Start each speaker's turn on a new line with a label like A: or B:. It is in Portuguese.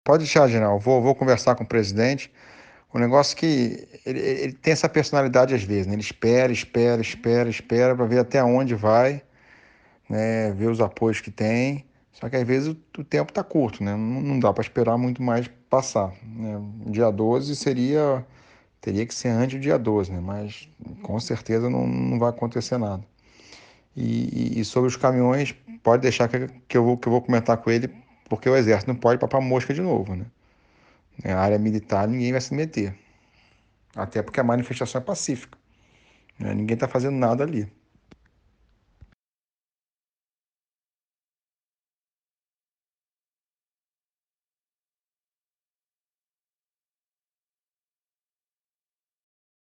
A: Pode deixar, general. Vou conversar com o presidente. O negócio é que ele tem essa personalidade às vezes, né? Ele espera, espera, espera, espera para ver até onde vai, né? Ver os apoios que tem. Só que às vezes o tempo está curto, né? Não dá para esperar muito mais passar, né? O dia 12 teria que ser antes do dia 12, né? Mas com certeza não vai acontecer nada. E sobre os caminhões, pode deixar que eu vou comentar com ele, porque o exército não pode papar mosca de novo, né? A área militar ninguém vai se meter. Até porque a manifestação é pacífica, né? Ninguém está fazendo nada ali.